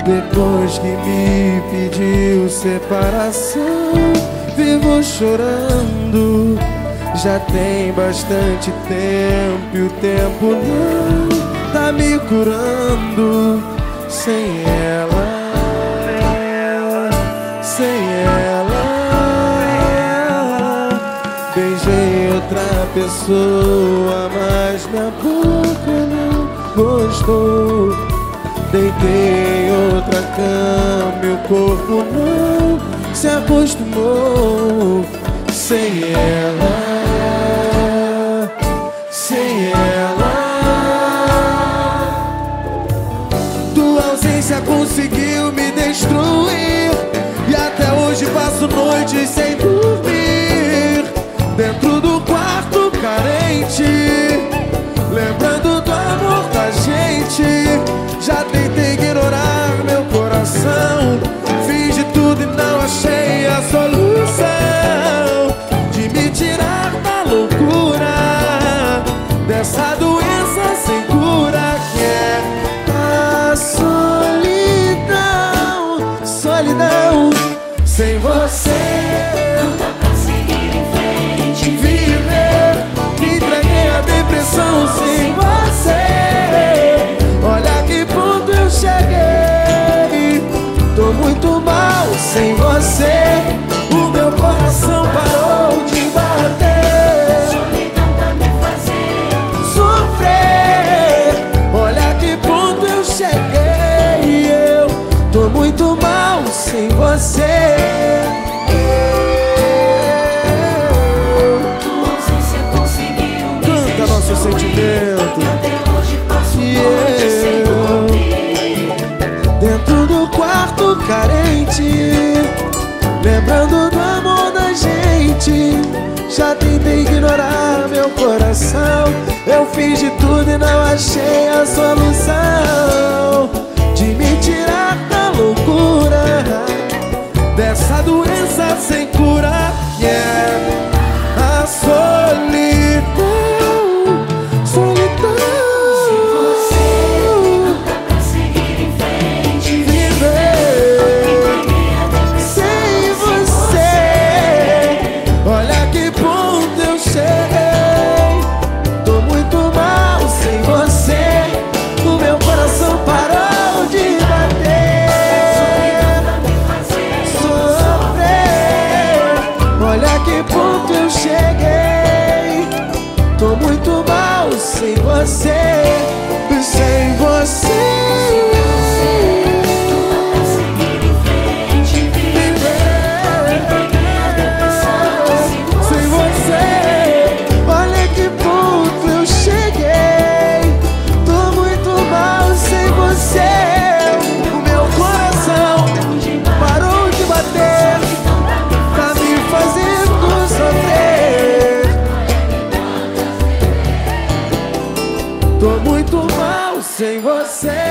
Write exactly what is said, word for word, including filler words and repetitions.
Depois que me pediu separação, vivo chorando. Já tem bastante tempo e o tempo não tá me curando. Sem ela, sem ela, beijei outra pessoa, mas minha boca não gostou. Deitei em outra cama e o corpo não se acostumou. Sem ela, sem ela, tua ausência conseguiu me destruir, e até hoje passo noites sem dormir, dentro do quarto carente, lembrando do amor da gente. Já tentei ignorar meu coração, fiz de tudo e não achei a solução de me tirar da loucura, dessa doença sem cura que é a solidão. Solidão, sem você não dá pra seguir em frente, viver, me entreguei à depressão. Sem você, olha que ponto eu cheguei. Tô muito mal sem você, o meu coração parou de bater. solidão tá me fazendo Sofrer, olha que ponto eu cheguei. Eu tô muito mal sem você. tua ausência conseguiu me Canta nosso sentimento. e até hoje passo noites sem dormir, Dentro do quarto carente, lembrando do amor da gente. Já tentei ignorar meu coração, eu fiz de tudo e não achei a solução de me tirar da loucura, dessa doença sem cura que é a solidão. Solidão. não dá pra seguir em frente, Viver sem você, olha que ponto eu cheguei. Tô muito mal sem você, o meu coração parou de bater. tá me fazendo Sofrer, olha que ponto eu cheguei. Tô muito mal sem você, sem você. não dá pra seguir em frente, Sem você, olha que ponto eu cheguei. Tô muito mal sem você, o meu coração parou de bater, tá me fazendo sofrer. Tô muito mal sem você.